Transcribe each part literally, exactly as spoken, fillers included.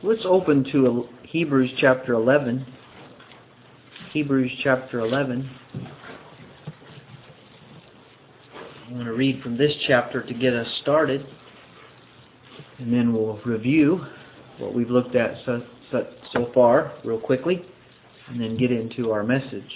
Let's open to Hebrews chapter eleven. Hebrews chapter eleven. I'm going to read from this chapter to get us started, and then we'll review what we've looked at so, so, so far real quickly, and then get into our message.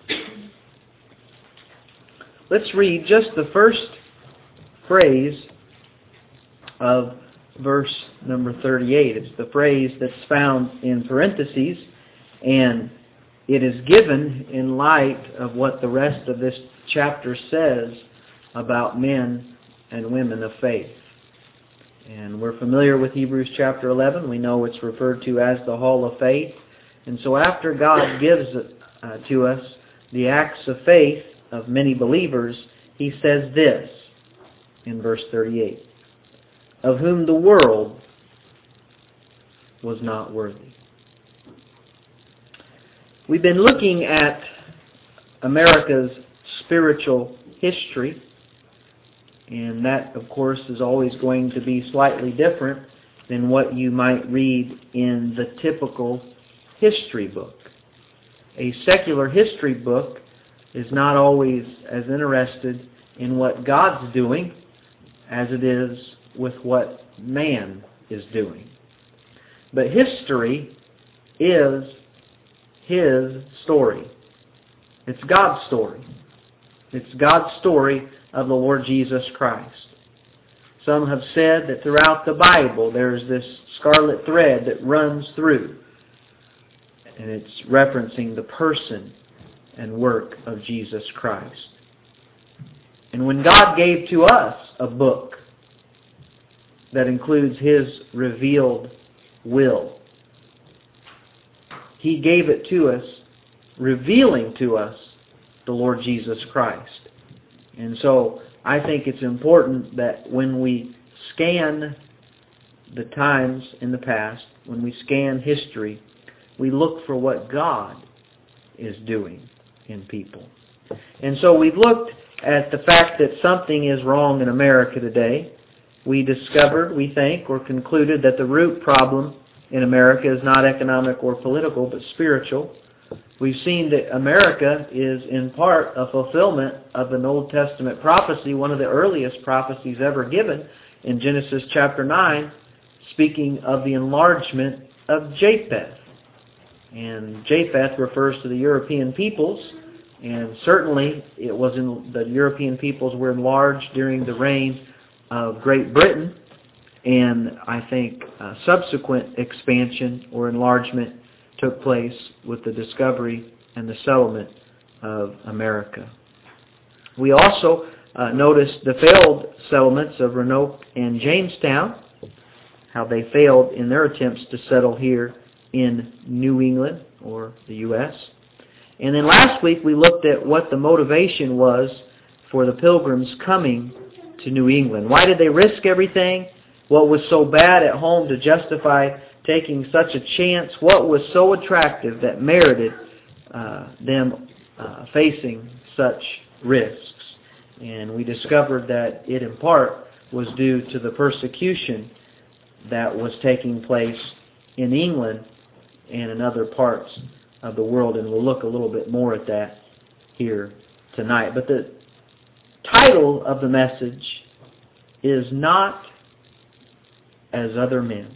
Let's read just the first phrase of verse number thirty-eight. It's the phrase that's found in parentheses, and it is given in light of what the rest of this chapter says about men and women of faith. And we're familiar with Hebrews chapter eleven. We know it's referred to as the Hall of Faith. And so after God gives uh, to us the acts of faith of many believers, He says this in verse thirty-eight, of whom the world was not worthy. We've been looking at America's spiritual history, and that, of course, is always going to be slightly different than what you might read in the typical history book. A secular history book is not always as interested in what God's doing as it is with what man is doing. But history is His story. It's God's story. It's God's story of the Lord Jesus Christ. Some have said that throughout the Bible there's this scarlet thread that runs through, and it's referencing the person and work of Jesus Christ. And when God gave to us a book that includes His revealed will, He gave it to us, revealing to us the Lord Jesus Christ. And so I think it's important that when we scan the times in the past, when we scan history, we look for what God is doing in people. And so we've looked at the fact that something is wrong in America today. We discovered, we think, or concluded that the root problem in America is not economic or political, but spiritual. We've seen that America is in part a fulfillment of an Old Testament prophecy, one of the earliest prophecies ever given in Genesis chapter nine, speaking of the enlargement of Japheth. And Japheth refers to the European peoples, and certainly it was in the European peoples were enlarged during the reign of Great Britain, and I think uh, subsequent expansion or enlargement took place with the discovery and the settlement of America. We also uh, noticed the failed settlements of Roanoke and Jamestown, how they failed in their attempts to settle here in New England or the U S And then last week we looked at what the motivation was for the Pilgrims coming to New England. Why did they risk everything? What was so bad at home to justify taking such a chance? What was so attractive that merited uh, them uh, facing such risks? And we discovered that it in part was due to the persecution that was taking place in England and in other parts of the world, and we'll look a little bit more at that here tonight. But the title of the message is Not as Other Men.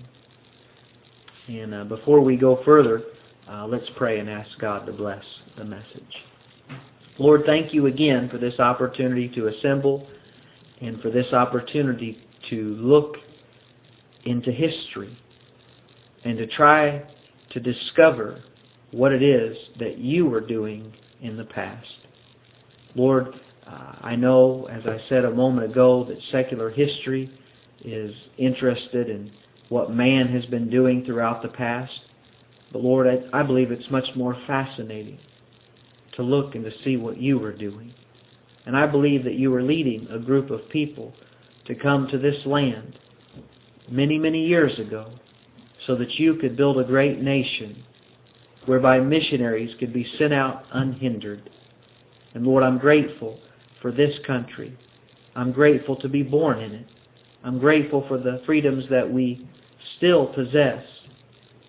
And uh, before we go further, uh, let's pray and ask God to bless the message. Lord, thank you again for this opportunity to assemble and for this opportunity to look into history and to try to discover what it is that you were doing in the past. Lord, uh, I know, as I said a moment ago, that secular history is interested in what man has been doing throughout the past. But Lord, I, I believe it's much more fascinating to look and to see what you were doing. And I believe that you were leading a group of people to come to this land many, many years ago so that you could build a great nation whereby missionaries could be sent out unhindered. And Lord, I'm grateful for this country. I'm grateful to be born in it. I'm grateful for the freedoms that we still possess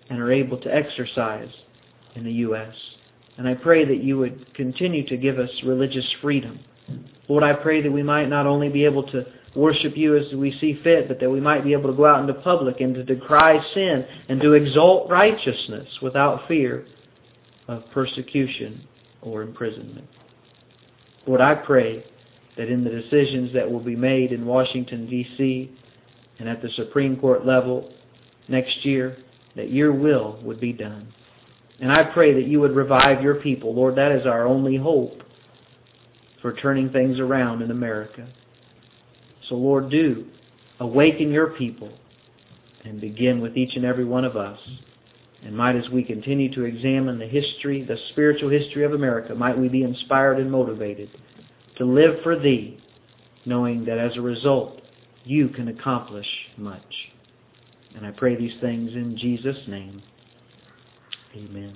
and are able to exercise in the U S And I pray that you would continue to give us religious freedom. Lord, I pray that we might not only be able to worship you as we see fit, but that we might be able to go out into public and to decry sin and to exalt righteousness without fear of persecution or imprisonment. Lord, I pray that in the decisions that will be made in Washington, D C and at the Supreme Court level next year, that your will would be done. And I pray that you would revive your people. Lord, that is our only hope for turning things around in America. So, Lord, do awaken your people and begin with each and every one of us. And might, as we continue to examine the history, the spiritual history of America, might we be inspired and motivated to live for Thee, knowing that as a result, you can accomplish much. And I pray these things in Jesus' name. Amen.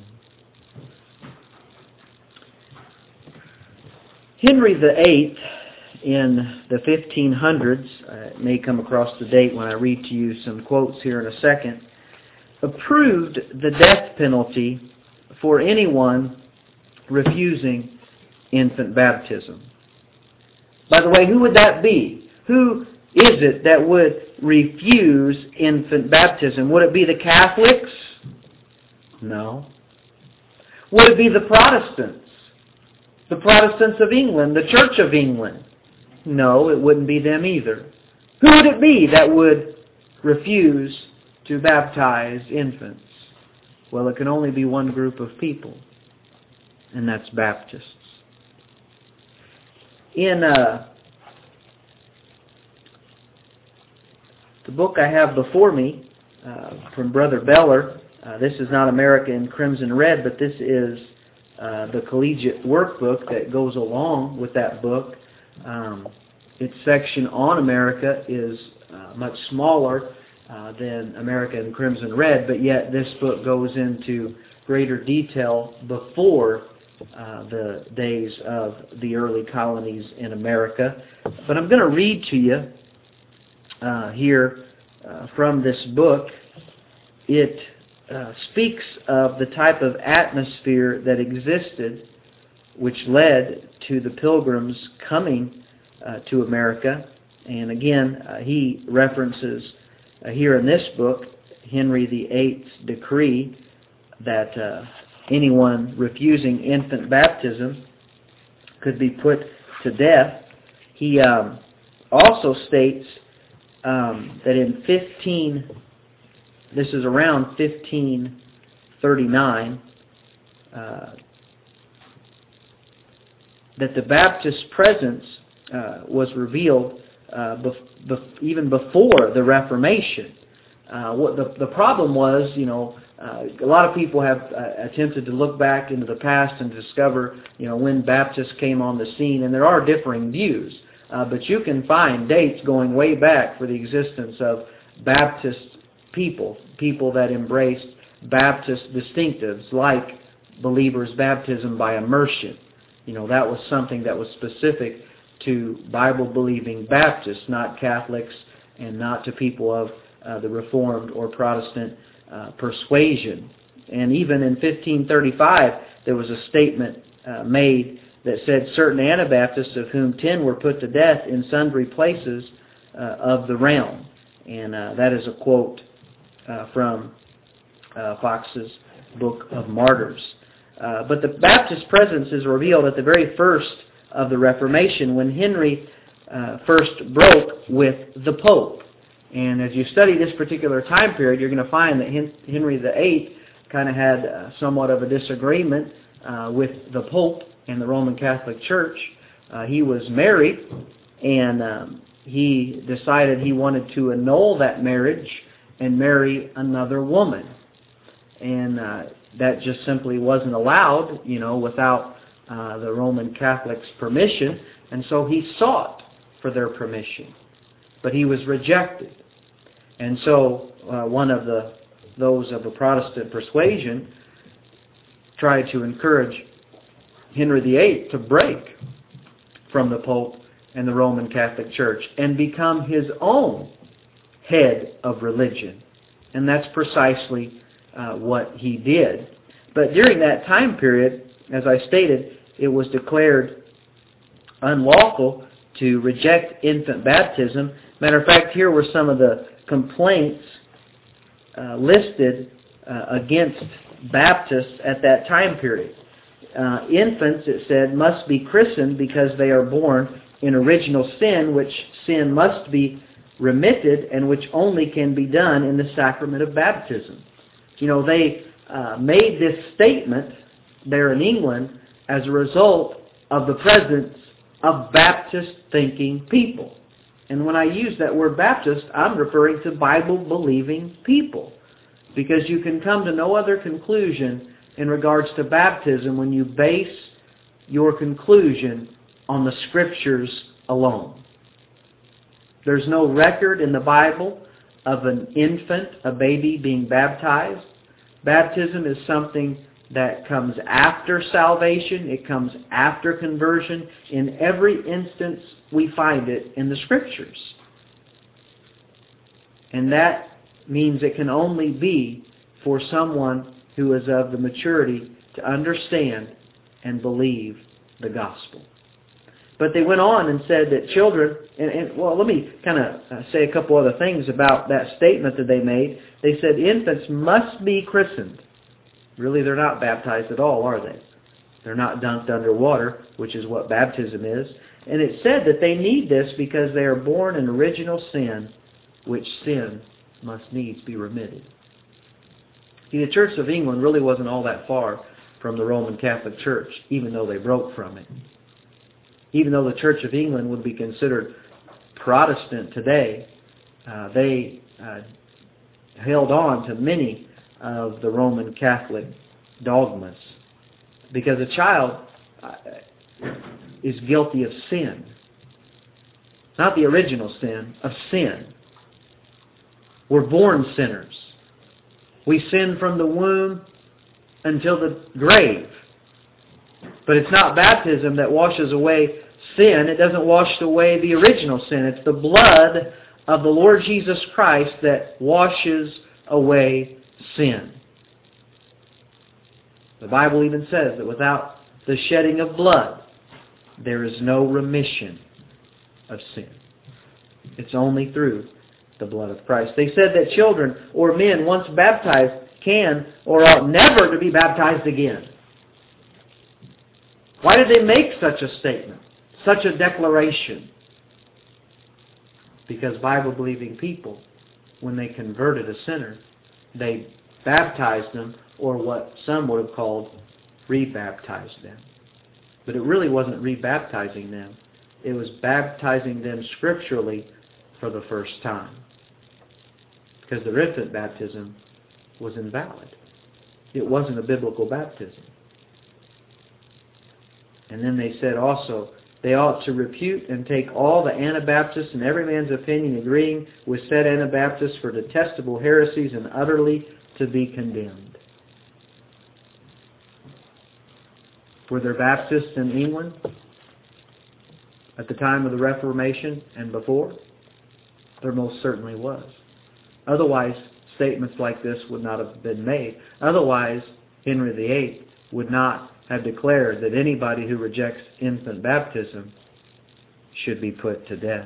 Henry the Eighth, in the fifteen hundreds, I may come across the date when I read to you some quotes here in a second, approved the death penalty for anyone refusing infant baptism. By the way, who would that be? Who is it that would refuse infant baptism? Would it be the Catholics? No. Would it be the Protestants? The Protestants of England, the Church of England? No, it wouldn't be them either. Who would it be that would refuse to baptize infants? Well, it can only be one group of people, and that's Baptists. In uh, the book I have before me uh, from Brother Beller, uh, this is not America in Crimson Red, but this is uh, the collegiate workbook that goes along with that book. Um, its section on America is uh, much smaller uh, than America in Crimson Red, but yet this book goes into greater detail before uh, the days of the early colonies in America. But I'm going to read to you uh, here uh, from this book. It uh, speaks of the type of atmosphere that existed which led to the Pilgrims coming uh, to America. And again, uh, he references uh, here in this book Henry the Eighth's decree that uh, anyone refusing infant baptism could be put to death. He um, also states um, that in fifteen, this is around fifteen thirty-nine, uh, that the Baptist presence uh, was revealed uh, bef- bef- even before the Reformation. Uh, what the, the problem was, you know, uh, a lot of people have uh, attempted to look back into the past and discover, you know, when Baptists came on the scene, and there are differing views. Uh, but you can find dates going way back for the existence of Baptist people, people that embraced Baptist distinctives like believers' baptism by immersion. You know, that was something that was specific to Bible-believing Baptists, not Catholics and not to people of uh, the Reformed or Protestant uh, persuasion. And even in fifteen thirty-five, there was a statement uh, made that said certain Anabaptists, of whom ten were put to death in sundry places uh, of the realm. And uh, that is a quote uh, from uh, Fox's Book of Martyrs. Uh, but the Baptist presence is revealed at the very first of the Reformation, when Henry uh, first broke with the Pope. And as you study this particular time period, you're going to find that Henry the Eighth kind of had uh, somewhat of a disagreement uh, with the Pope and the Roman Catholic Church. Uh, he was married, and um, he decided he wanted to annul that marriage and marry another woman. And uh, that just simply wasn't allowed, you know, without uh, the Roman Catholic's permission. And so he sought for their permission, but he was rejected. And so uh, one of the those of a Protestant persuasion tried to encourage Henry the Eighth to break from the Pope and the Roman Catholic Church and become his own head of religion. And that's precisely uh, what he did. But during that time period, as I stated, it was declared unlawful to reject infant baptism. Matter of fact, here were some of the complaints uh, listed uh, against Baptists at that time period. Uh, infants, it said, must be christened because they are born in original sin, which sin must be remitted and which only can be done in the sacrament of baptism. You know, they uh, made this statement there in England as a result of the presence of Baptist-thinking people. And when I use that word Baptist, I'm referring to Bible-believing people. Because you can come to no other conclusion in regards to baptism when you base your conclusion on the Scriptures alone. There's no record in the Bible of an infant, a baby, being baptized. Baptism is something that comes after salvation. It comes after conversion. In every instance, we find it in the Scriptures. And that means it can only be for someone who is of the maturity to understand and believe the gospel. But they went on and said that children, and, and well, let me kind of say a couple other things about that statement that they made. They said infants must be christened. Really, they're not baptized at all, are they? They're not dunked under water, which is what baptism is. And it said that they need this because they are born in original sin, which sin must needs be remitted. See, the Church of England really wasn't all that far from the Roman Catholic Church, even though they broke from it. Even though the Church of England would be considered Protestant today, uh, they uh, held on to many of the Roman Catholic dogmas. Because a child uh, is guilty of sin. Not the original sin, of sin. We're born sinners. We sin from the womb until the grave. But it's not baptism that washes away sin. It doesn't wash away the original sin. It's the blood of the Lord Jesus Christ that washes away sin. The Bible even says that without the shedding of blood, there is no remission of sin. It's only through the blood of Christ. They said that children or men once baptized can or ought never to be baptized again. Why did they make such a statement, such a declaration? Because Bible-believing people, when they converted a sinner, they baptized them, or what some would have called rebaptized them. But it really wasn't rebaptizing them. It was baptizing them scripturally for the first time. Because their infant baptism was invalid. It wasn't a biblical baptism. And then they said also, they ought to repute and take all the Anabaptists and every man's opinion agreeing with said Anabaptists for detestable heresies and utterly to be condemned. Were there Baptists in England at the time of the Reformation and before? There most certainly was. Otherwise, statements like this would not have been made. Otherwise, Henry the Eighth would not have declared that anybody who rejects infant baptism should be put to death.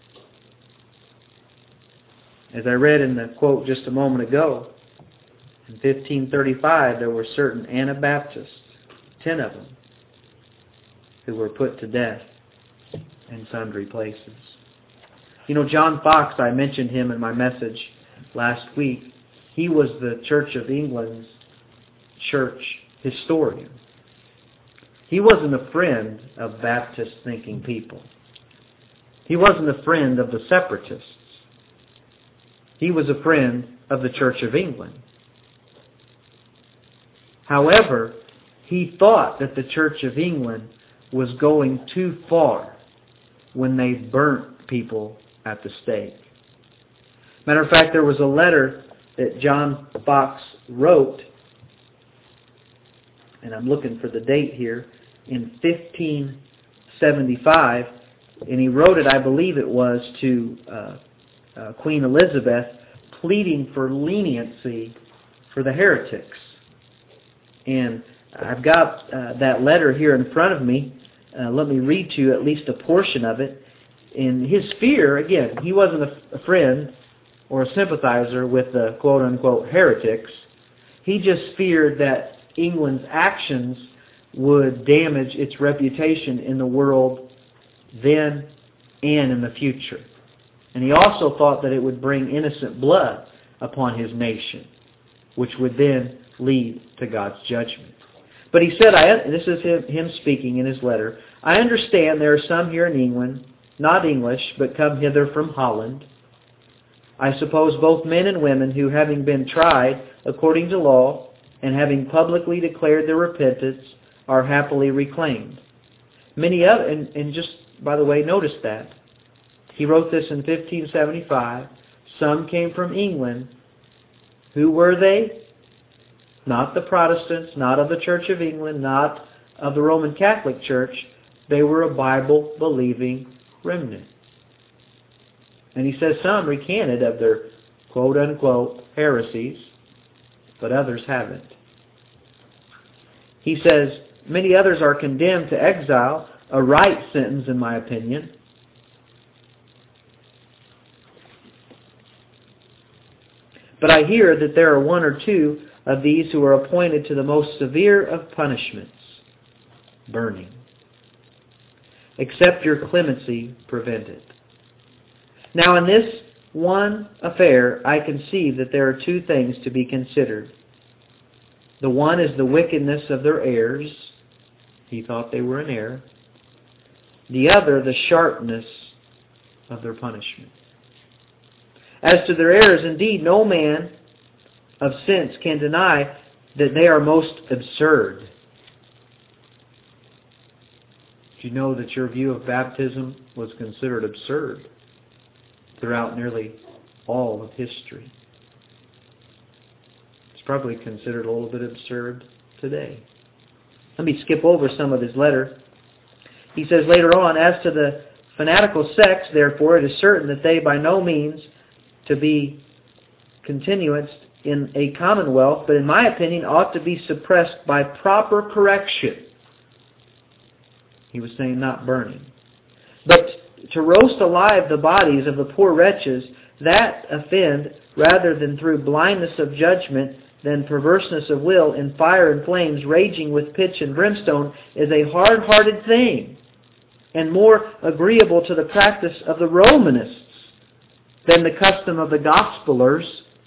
As I read in the quote just a moment ago, in fifteen thirty-five there were certain Anabaptists, ten of them, who were put to death in sundry places. You know, John Fox, I mentioned him in my message last week. He was the Church of England's church historian. He wasn't a friend of Baptist-thinking people. He wasn't a friend of the separatists. He was a friend of the Church of England. However, he thought that the Church of England was going too far when they burnt people at the stake. Matter of fact, there was a letter that John Fox wrote, and I'm looking for the date here, in fifteen seventy-five, and he wrote it, I believe it was, to uh, uh, Queen Elizabeth, pleading for leniency for the heretics. And I've got uh, that letter here in front of me. Uh, let me read to you at least a portion of it. In his fear, again, he wasn't a, a friend or a sympathizer with the quote-unquote heretics. He just feared that England's actions would damage its reputation in the world then and in the future. And he also thought that it would bring innocent blood upon his nation, which would then lead to God's judgment. But he said, I, this is him, him speaking in his letter, I understand there are some here in England, not English, but come hither from Holland. I suppose both men and women who, having been tried according to law, and having publicly declared their repentance, are happily reclaimed. Many other, and, and just, by the way, notice that. He wrote this in fifteen seventy-five. Some came from England. Who were they? Not the Protestants, not of the Church of England, not of the Roman Catholic Church. They were a Bible-believing remnant. And he says some recanted of their quote-unquote heresies, but others haven't. He says, many others are condemned to exile, a right sentence in my opinion. But I hear that there are one or two of these who are appointed to the most severe of punishments, burning. Except your clemency prevent it. Now in this one affair, I conceive that there are two things to be considered. The one is the wickedness of their heirs. He thought they were in error. The other, the sharpness of their punishment. As to their errors, indeed, no man of sense can deny that they are most absurd. Do you know that your view of baptism was considered absurd throughout nearly all of history? It's probably considered a little bit absurd today. Let me skip over some of his letter. He says later on, as to the fanatical sects, therefore, it is certain that they by no means to be continuance in a commonwealth, but in my opinion ought to be suppressed by proper correction. He was saying not burning. But to roast alive the bodies of the poor wretches, that offend rather than through blindness of judgment than perverseness of will in fire and flames raging with pitch and brimstone is a hard-hearted thing and more agreeable to the practice of the Romanists than the custom of the Gospelers.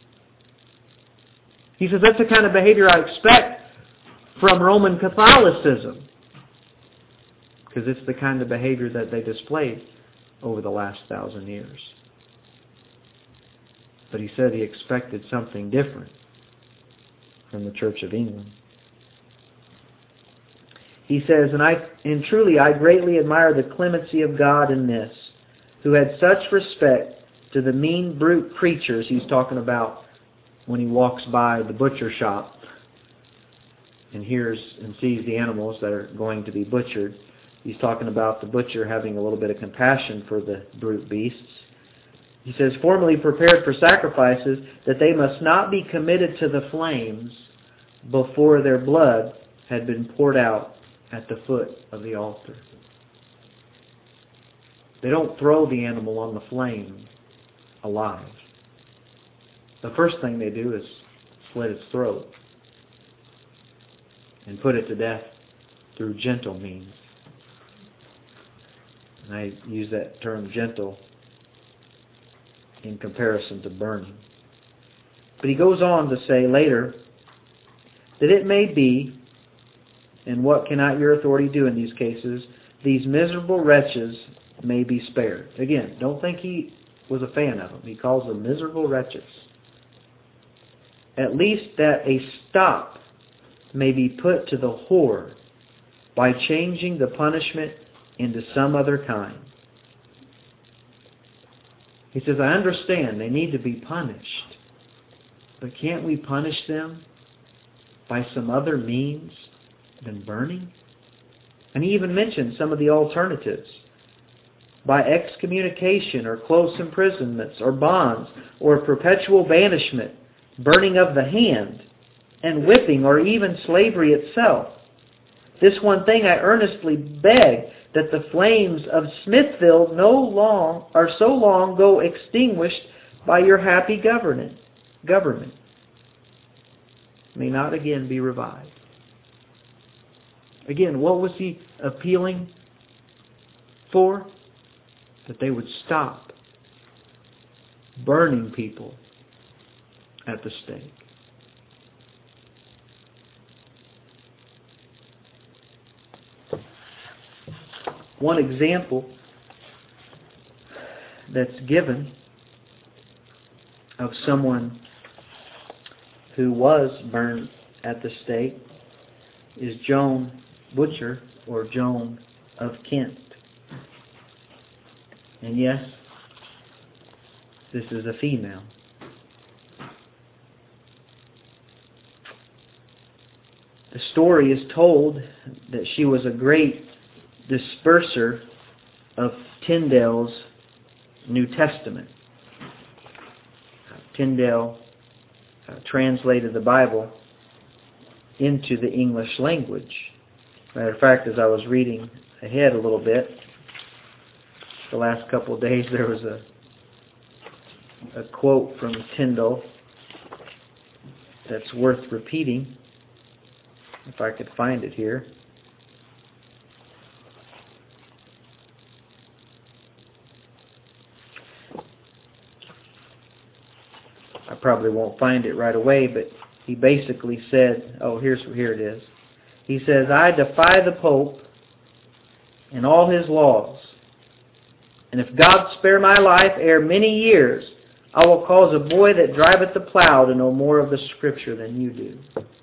He says that's the kind of behavior I expect from Roman Catholicism, because it's the kind of behavior that they displayed over the last thousand years. But he said he expected something different from the Church of England. He says, and I and truly I greatly admire the clemency of God in this, who had such respect to the mean brute creatures he's talking about when he walks by the butcher shop and hears and sees the animals that are going to be butchered. He's talking about the butcher having a little bit of compassion for the brute beasts. He says, formerly prepared for sacrifices, that they must not be committed to the flames before their blood had been poured out at the foot of the altar. They don't throw the animal on the flame alive. The first thing they do is slit its throat and put it to death through gentle means. And I use that term gentle in comparison to burning. But he goes on to say later that it may be, and what cannot your authority do in these cases, these miserable wretches may be spared. Again, don't think he was a fan of them. He calls them miserable wretches. At least that a stop may be put to the horror by changing the punishment into some other kind. He says, I understand they need to be punished, but can't we punish them by some other means than burning? And he even mentioned some of the alternatives. By excommunication or close imprisonments or bonds or perpetual banishment, burning of the hand, and whipping, or even slavery itself. This one thing I earnestly beg, that the flames of Smithville no long are so long go extinguished by your happy government, government may not again be revived. Again, what was he appealing for? That they would stop burning people at the stake. One example that's given of someone who was burned at the stake is Joan Butcher, or Joan of Kent. And yes, this is a female. The story is told that she was a great disperser of Tyndale's New Testament. Tyndale uh, translated the Bible into the English language. Matter of fact, as I was reading ahead a little bit, the last couple of days there was a a quote from Tyndale that's worth repeating, if I could find it here. I probably won't find it right away, but he basically said, oh, here's here it is. He says, I defy the Pope and all his laws, and if God spare my life ere many years, I will cause a boy that driveth the plow to know more of the Scripture than you do.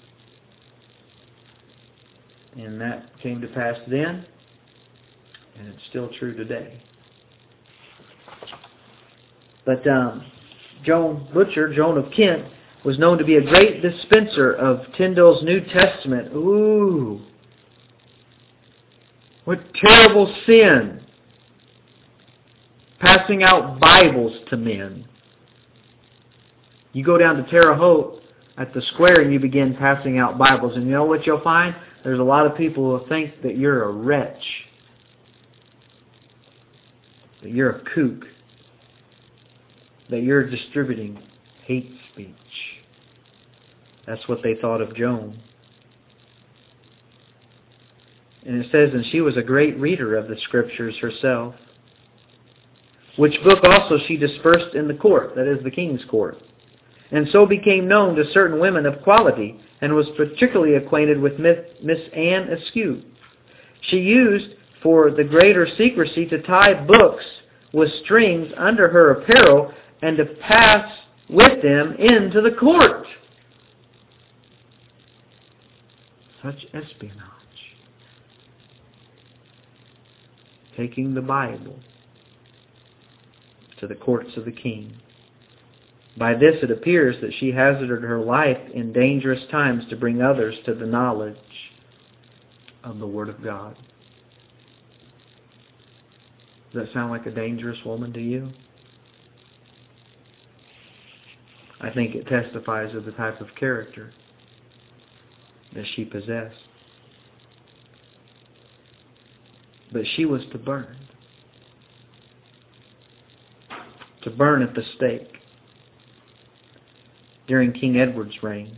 And that came to pass then, and it's still true today. But um, Joan Butcher, Joan of Kent, was known to be a great dispenser of Tyndale's New Testament. Ooh! What terrible sin! Passing out Bibles to men. You go down to Terre Haute at the square and you begin passing out Bibles. And you know what you'll find? There's a lot of people who think that you're a wretch. That you're a kook. That you're distributing hate speech. That's what they thought of Joan. And it says, and she was a great reader of the Scriptures herself, which book also she dispersed in the court, that is the king's court, and so became known to certain women of quality, and was particularly acquainted with Miss Anne Askew. She used, for the greater secrecy, to tie books with strings under her apparel, and to pass with them into the court. Such espionage. Taking the Bible to the courts of the king. By this it appears that she hazarded her life in dangerous times to bring others to the knowledge of the Word of God. Does that sound like a dangerous woman to you? I think it testifies of the type of character that she possessed. But she was to burn. To burn at the stake during King Edward's reign.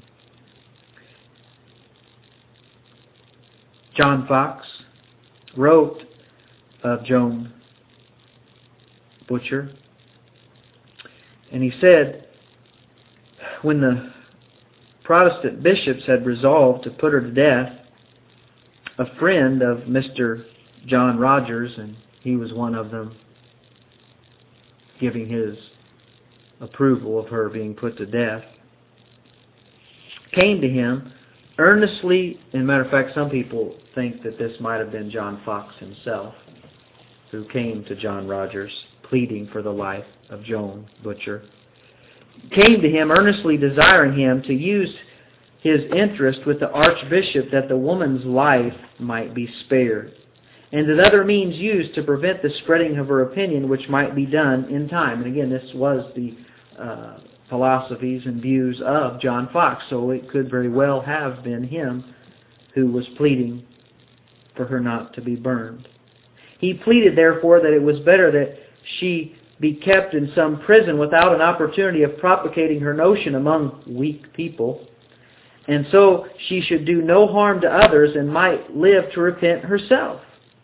John Foxe wrote of Joan Butcher, and he said, when the Protestant bishops had resolved to put her to death, a friend of Mister John Rogers, and he was one of them, giving his approval of her being put to death, came to him earnestly. As a matter of fact, some people think that this might have been John Foxe himself, who came to John Rogers pleading for the life of Joan Butcher, came to him earnestly desiring him to use his interest with the archbishop that the woman's life might be spared, and that other means used to prevent the spreading of her opinion, which might be done in time. And again, this was the uh, philosophies and views of John Fox, so it could very well have been him who was pleading for her not to be burned. He pleaded, therefore, that it was better that she be kept in some prison without an opportunity of propagating her notion among weak people, and so she should do no harm to others and might live to repent herself.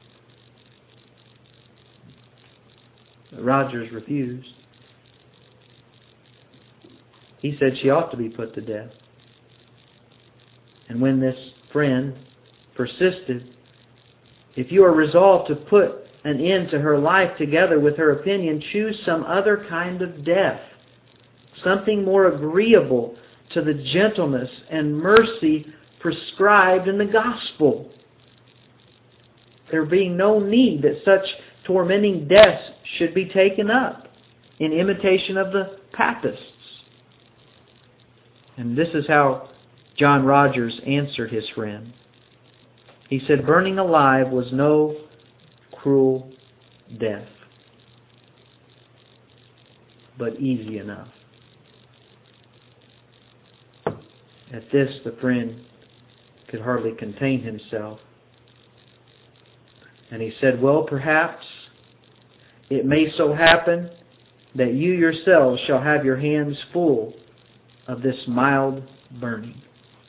Rogers refused. He said she ought to be put to death. And when this friend persisted, if you are resolved to put an end to her life together with her opinion, choose some other kind of death, something more agreeable to the gentleness and mercy prescribed in the gospel. There being no need that such tormenting deaths should be taken up in imitation of the papists. And this is how John Rogers answered his friend. He said, burning alive was no cruel death, but easy enough. At this, the friend could hardly contain himself. And he said, well, perhaps it may so happen that you yourselves shall have your hands full of this mild burning.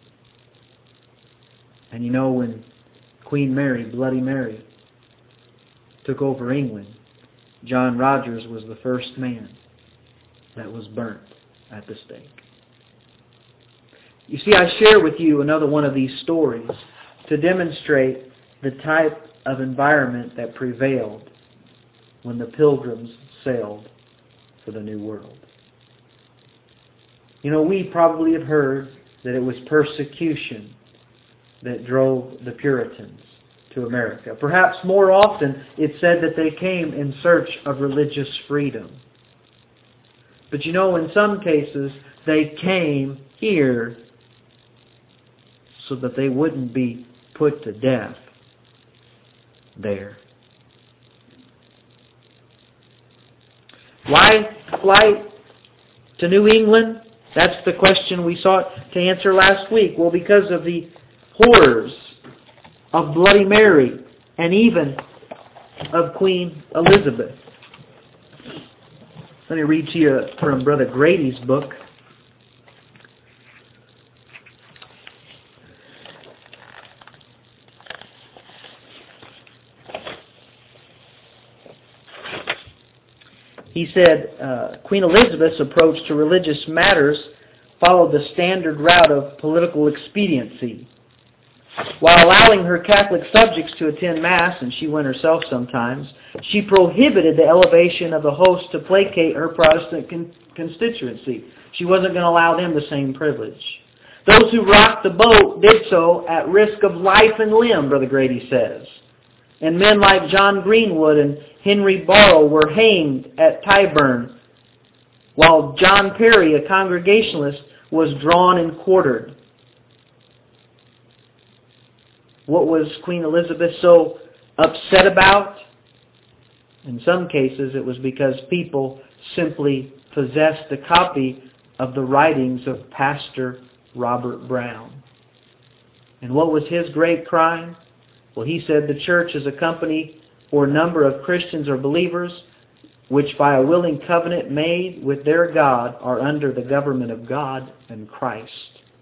And you know, when Queen Mary, Bloody Mary, took over England, John Rogers was the first man that was burnt at the stake. You see, I share with you another one of these stories to demonstrate the type of environment that prevailed when the Pilgrims sailed for the New World. You know, we probably have heard that it was persecution that drove the Puritans to America. Perhaps more often it's said that they came in search of religious freedom. But you know, in some cases, they came here so that they wouldn't be put to death there. Why flight to New England? That's the question we sought to answer last week. Well, because of the horrors of Bloody Mary and even of Queen Elizabeth. Let me read to you from Brother Grady's book. He said, uh, Queen Elizabeth's approach to religious matters followed the standard route of political expediency. While allowing her Catholic subjects to attend Mass, and she went herself sometimes, she prohibited the elevation of the host to placate her Protestant con- constituency. She wasn't going to allow them the same privilege. Those who rocked the boat did so at risk of life and limb, Brother Grady says. And men like John Greenwood and Henry Barrow were hanged at Tyburn, while John Perry, a Congregationalist, was drawn and quartered. What was Queen Elizabeth so upset about? In some cases, it was because people simply possessed a copy of the writings of Pastor Robert Brown. And what was his great crime? Well, he said the church is a company or number of Christians or believers which by a willing covenant made with their God are under the government of God and Christ.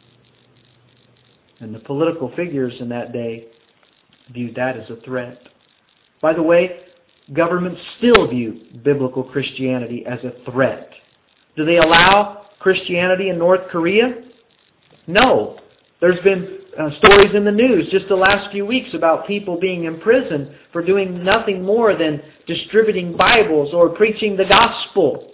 And the political figures in that day viewed that as a threat. By the way, governments still view biblical Christianity as a threat. Do they allow Christianity in North Korea? No. There's been uh, stories in the news just the last few weeks about people being imprisoned for doing nothing more than distributing Bibles or preaching the gospel.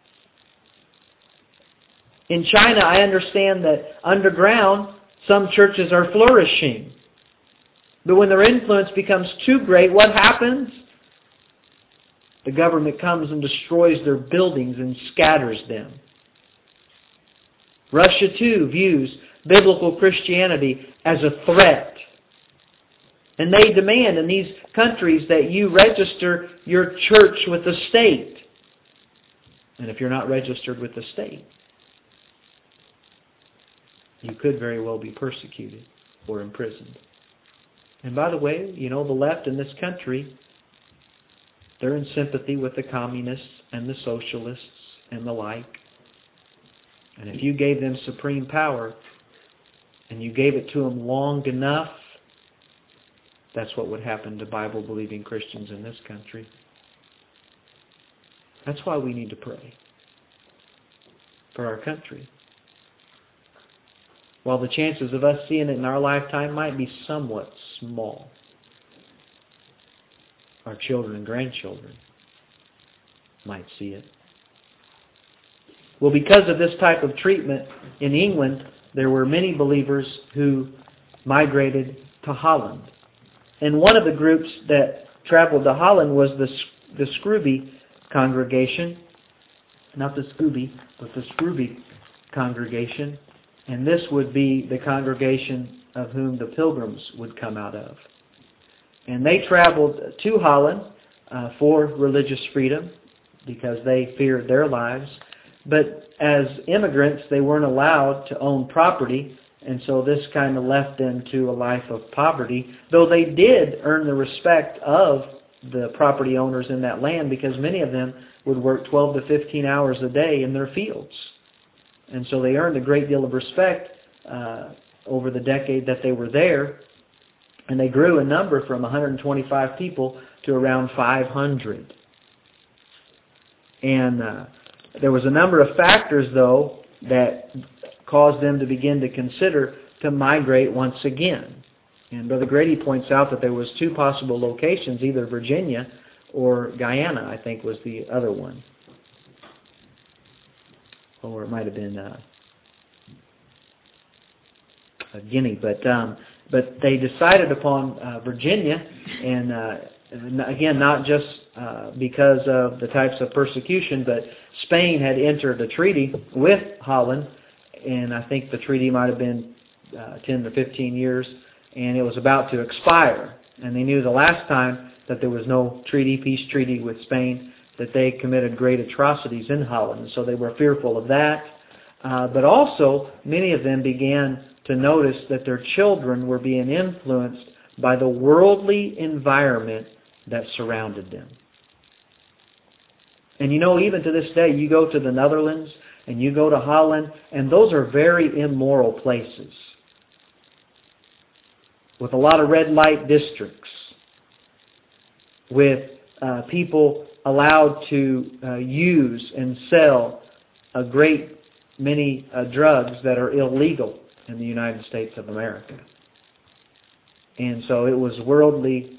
In China, I understand that underground, some churches are flourishing. But when their influence becomes too great, what happens? The government comes and destroys their buildings and scatters them. Russia, too, views biblical Christianity as a threat. And they demand in these countries that you register your church with the state. And if you're not registered with the state, you could very well be persecuted or imprisoned. And by the way, you know, the left in this country, they're in sympathy with the communists and the socialists and the like. And if you gave them supreme power and you gave it to them long enough, that's what would happen to Bible-believing Christians in this country. That's why we need to pray for our country. While the chances of us seeing it in our lifetime might be somewhat small, our children and grandchildren might see it. Well, because of this type of treatment in England, there were many believers who migrated to Holland. And one of the groups that traveled to Holland was the, the Scrooby congregation. Not the Scooby, but the Scrooby congregation. And this would be the congregation of whom the pilgrims would come out of. And they traveled to Holland uh, for religious freedom because they feared their lives. But as immigrants, they weren't allowed to own property, and so this kind of left them to a life of poverty, though they did earn the respect of the property owners in that land because many of them would work twelve to fifteen hours a day in their fields. And so they earned a great deal of respect uh, over the decade that they were there, and they grew in number from one hundred twenty-five people to around five hundred. And uh, there was a number of factors, though, that caused them to begin to consider to migrate once again. And Brother Grady points out that there was two possible locations, either Virginia or Guyana, I think was the other one. Or it might have been uh, Guinea. But um, but they decided upon uh, Virginia, and uh, again, not just uh, because of the types of persecution, but Spain had entered a treaty with Holland, and I think the treaty might have been uh, ten to fifteen years, and it was about to expire. And they knew the last time that there was no treaty, peace treaty with Spain, that they committed great atrocities in Holland. So they were fearful of that. Uh, but also, many of them began to notice that their children were being influenced by the worldly environment that surrounded them. And you know, even to this day, you go to the Netherlands and you go to Holland, and those are very immoral places with a lot of red light districts, with uh, people allowed to uh, use and sell a great many uh, drugs that are illegal in the United States of America. And so it was worldly,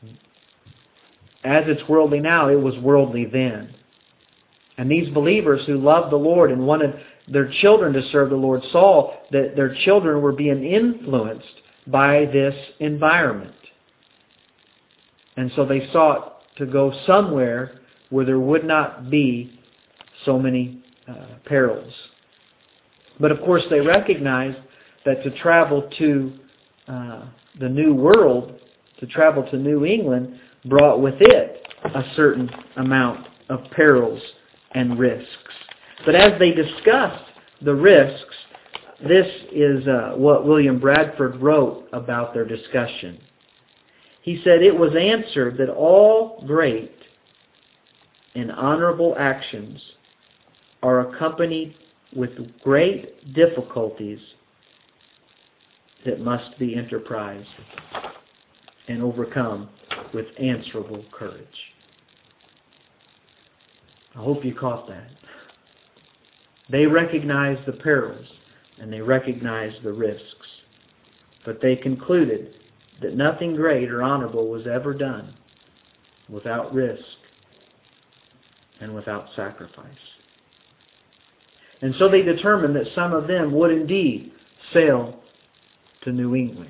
as it's worldly now, it was worldly then. And these believers who loved the Lord and wanted their children to serve the Lord saw that their children were being influenced by this environment. And so they sought to go somewhere where there would not be so many uh, perils. But of course they recognized that to travel to uh, the New World, to travel to New England, brought with it a certain amount of perils and risks. But as they discussed the risks, this is uh, what William Bradford wrote about their discussion. He said, "It was answered that all great and honorable actions are accompanied with great difficulties that must be enterprised and overcome with answerable courage." I hope you caught that. They recognized the perils and they recognized the risks, but they concluded that nothing great or honorable was ever done without risk and without sacrifice. And so they determined that some of them would indeed sail to New England.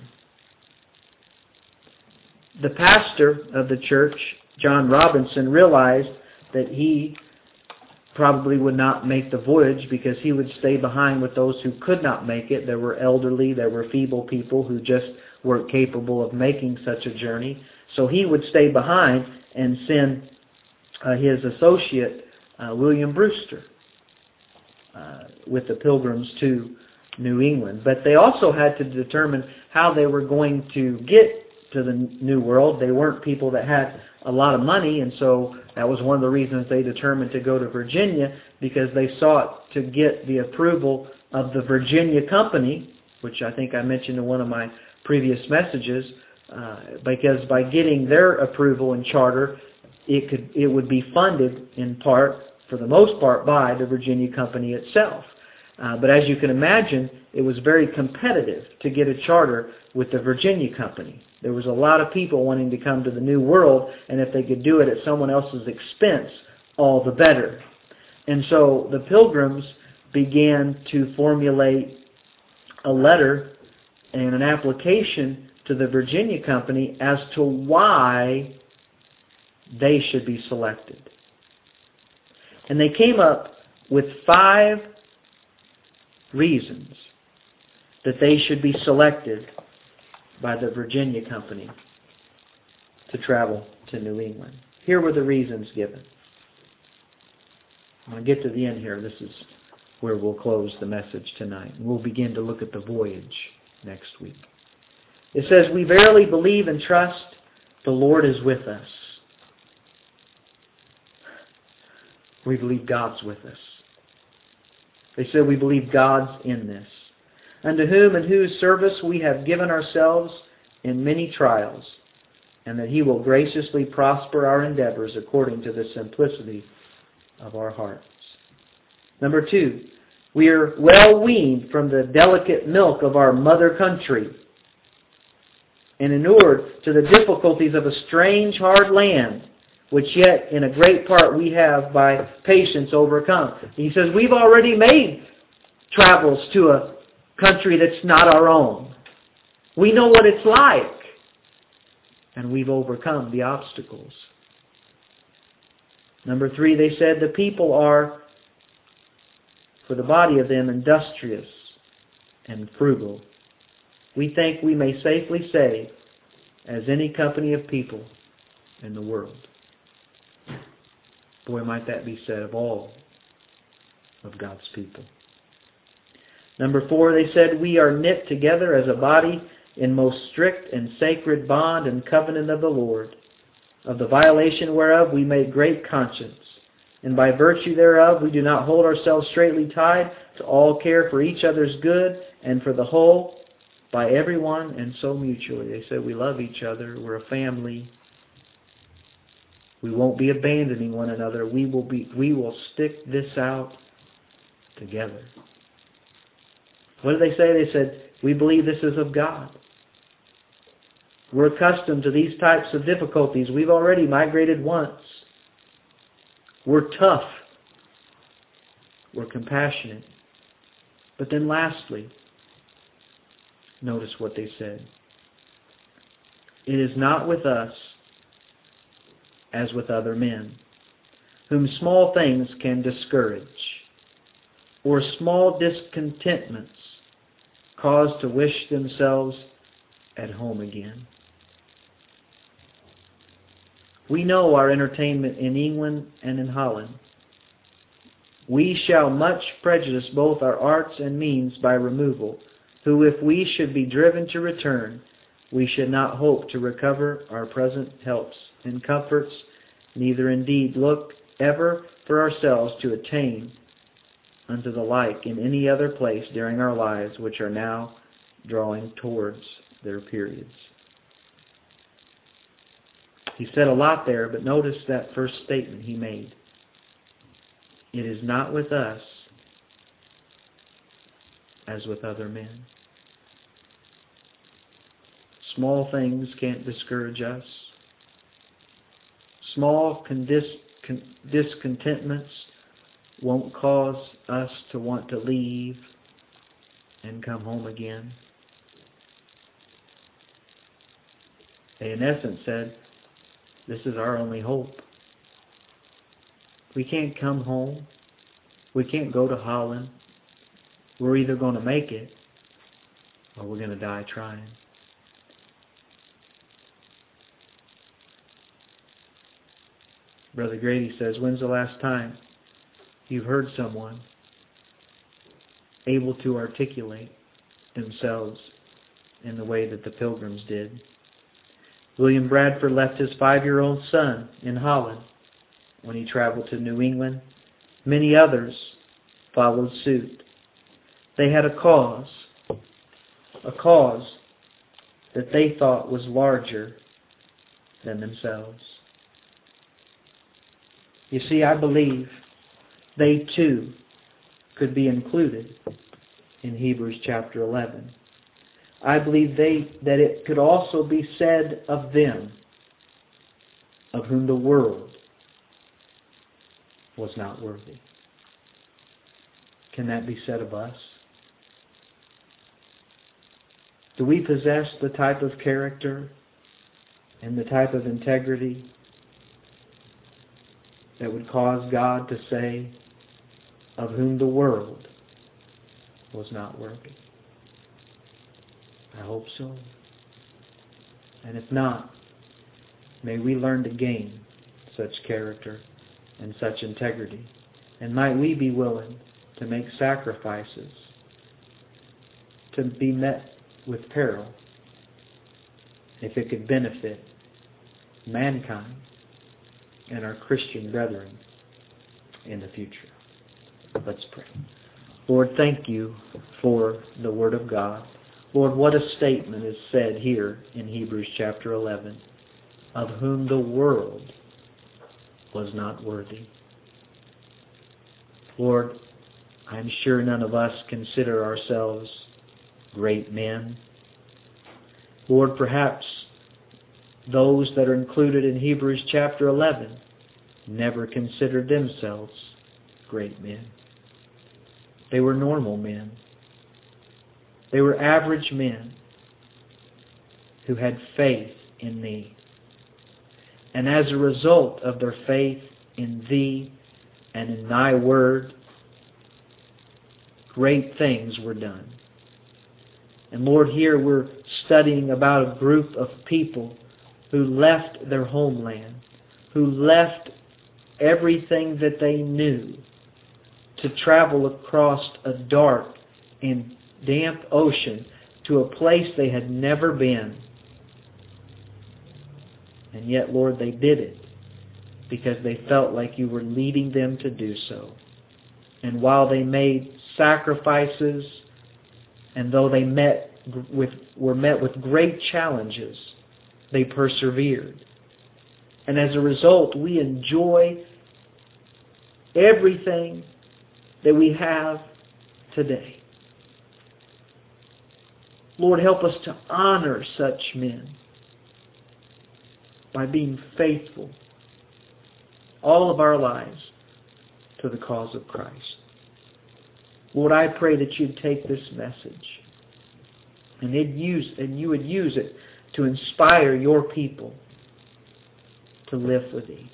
The pastor of the church, John Robinson, realized that he probably would not make the voyage because he would stay behind with those who could not make it. There were elderly, there were feeble people who just weren't capable of making such a journey. So he would stay behind and send uh, his associate, uh, William Brewster, uh, with the pilgrims to New England. But they also had to determine how they were going to get to the New World. They weren't people that had a lot of money, and so that was one of the reasons they determined to go to Virginia, because they sought to get the approval of the Virginia Company, which I think I mentioned in one of my previous messages, uh, because by getting their approval and charter, it could it would be funded in part, for the most part, by the Virginia Company itself. Uh, but as you can imagine, it was very competitive to get a charter with the Virginia Company. There was a lot of people wanting to come to the New World, and if they could do it at someone else's expense, all the better. And so the Pilgrims began to formulate a letter and an application to the Virginia Company as to why they should be selected. And they came up with five reasons that they should be selected by the Virginia Company to travel to New England. Here were the reasons given. When I get to the end here, this is where we'll close the message tonight. We'll begin to look at the voyage next week. It says, "We verily believe and trust the Lord is with us." We believe God's with us. They said, "We believe God's in this. Unto whom and whose service we have given ourselves in many trials, and that He will graciously prosper our endeavors according to the simplicity of our hearts." Number two, we are well weaned from the delicate milk of our mother country, and inured to the difficulties of a strange, hard land, which yet in a great part we have by patience overcome. He says we've already made travels to a country that's not our own. We know what it's like, and we've overcome the obstacles. Number three, they said the people are, for the body of them, industrious and frugal. We think we may safely say, as any company of people in the world. Boy, might that be said of all of God's people. Number four, they said, we are knit together as a body in most strict and sacred bond and covenant of the Lord, of the violation whereof we make great conscience. And by virtue thereof we do not hold ourselves straitly tied to all care for each other's good and for the whole, by everyone and so mutually. They said we love each other. We're a family. We won't be abandoning one another. We will be. We will stick this out together. What did they say? They said, we believe this is of God. We're accustomed to these types of difficulties. We've already migrated once. We're tough. We're compassionate. But then lastly, notice what they said. It is not with us as with other men, whom small things can discourage, or small discontentments cause to wish themselves at home again. We know our entertainment in England and in Holland. We shall much prejudice both our arts and means by removal, who if we should be driven to return, we should not hope to recover our present helps and comforts, neither indeed look ever for ourselves to attain unto the like in any other place during our lives, which are now drawing towards their periods. He said a lot there, but notice that first statement he made. It is not with us as with other men. Small things can't discourage us. Small condis- con- discontentments won't cause us to want to leave and come home again. They in essence said, this is our only hope. We can't come home. We can't go to Holland. We're either going to make it or we're going to die trying. Brother Grady says, when's the last time you've heard someone able to articulate themselves in the way that the Pilgrims did. William Bradford left his five-year-old son in Holland when he traveled to New England. Many others followed suit. They had a cause, a cause that they thought was larger than themselves. You see, I believe they too could be included in Hebrews chapter eleven. I believe they that it could also be said of them, of whom the world was not worthy. Can that be said of us? Do we possess the type of character and the type of integrity that would cause God to say, of whom the world was not worthy? I hope so. And if not, may we learn to gain such character and such integrity. And might we be willing to make sacrifices, to be met with peril, if it could benefit mankind and our Christian brethren in the future. Let's pray. Lord, thank you for the Word of God. Lord, what a statement is said here in Hebrews chapter eleven, of whom the world was not worthy. Lord, I'm sure none of us consider ourselves great men. Lord, perhaps those that are included in Hebrews chapter eleven never considered themselves great men. They were normal men. They were average men who had faith in Thee. And as a result of their faith in Thee and in Thy Word, great things were done. And Lord, here we're studying about a group of people who left their homeland, who left everything that they knew to travel across a dark and damp ocean to a place they had never been. And yet, Lord, they did it because they felt like You were leading them to do so. And while they made sacrifices, and though they met with were met with great challenges, they persevered. And as a result, we enjoy everything that we have today. Lord, help us to honor such men by being faithful all of our lives to the cause of Christ. Lord, I pray that You'd take this message and, it'd use, and You would use it to inspire Your people to live for Thee.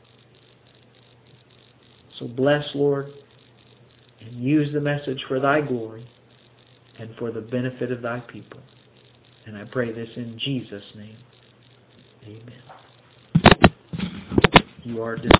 So bless, Lord, and use the message for Thy glory and for the benefit of Thy people. And I pray this in Jesus' name. Amen. You are dismissed.